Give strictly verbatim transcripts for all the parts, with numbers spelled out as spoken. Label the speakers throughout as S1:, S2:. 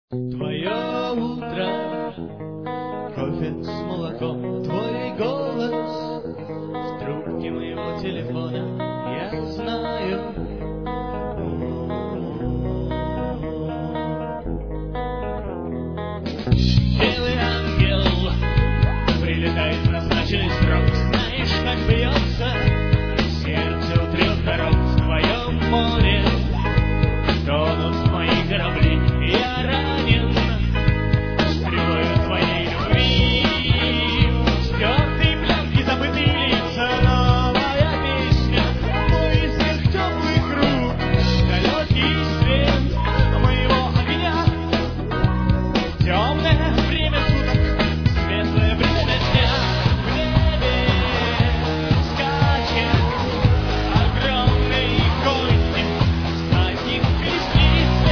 S1: Твое утро, кофе с молоком, твой голос в трубке моего телефона, я знаю. Белый ангел прилетает в назначенный срок, знаешь, как бьется сердце у трех дорог. В твоем море тонут мои корабли, я ранен стрелою твоей любви. Стертые пленки, забытые лица, новая песня, поиск теплых рук, далекий свет моего огня. Темное время суток, светлое время дня, в небе скачет огромный конь, всадник колесницы.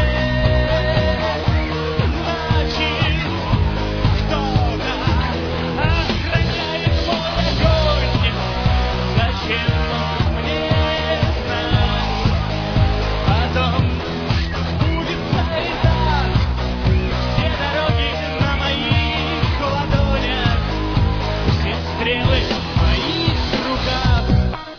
S1: Значит, кто-то охраняет мой огонь. Зачем мне знать о том, будет зарезать все дороги на моих ладонях, все стрелы в моих руках.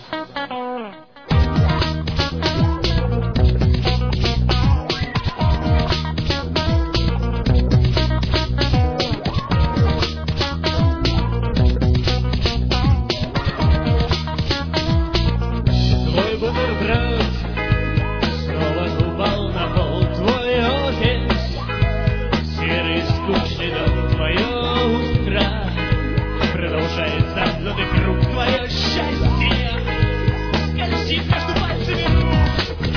S1: Твой бутерброд снова упал на пол, твой офис, серый скучный дом. Твое утро продолжает замкнутый круг, твое счастье скользит между пальцами рук.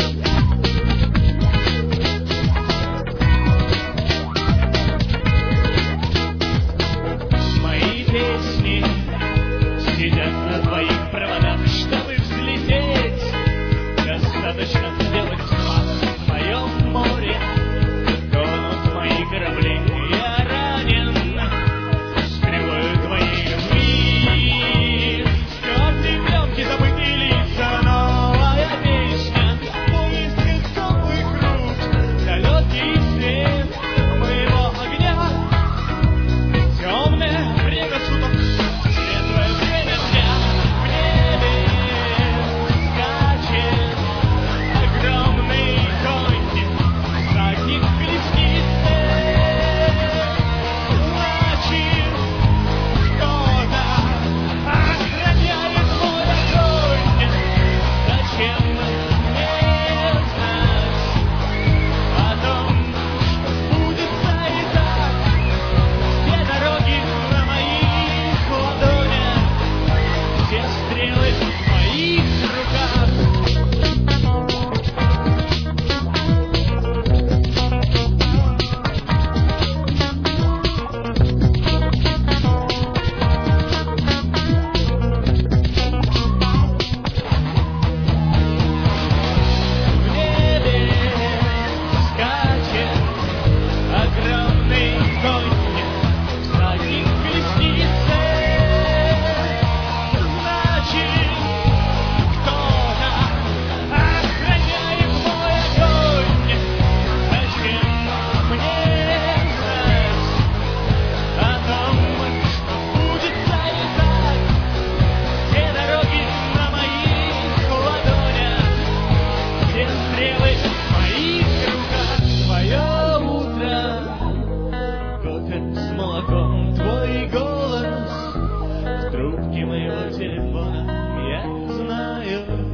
S1: Мои песни сидят на твоих проводах, чтобы взлететь. Достаточно сделать взмах. В твоем море тонут мои корабли, я ранен стрелою твоей любви. Стертые пленки, забытые лица, новая песня, поиск теплых рук, далекий свет моего огня. Темное время суток, светлое время дня, в небе скачет огромный конь, всадник колесницы. Значит, кто-то охраняет мой огонь. Зачем мне знать о том, что будет зарезать все дороги на моих ладонях, все стрелы в моих руках. В небе скачет огромный конь, всадник колесницы. Значит, кто-то охраняет мой огонь. Зачем мне знать о том, что будет зарезать все дороги на моих ладонях, все стрелы в моих руках. Твое утро, кофе с молоком, твой голос в трубке моего телефона, я знаю.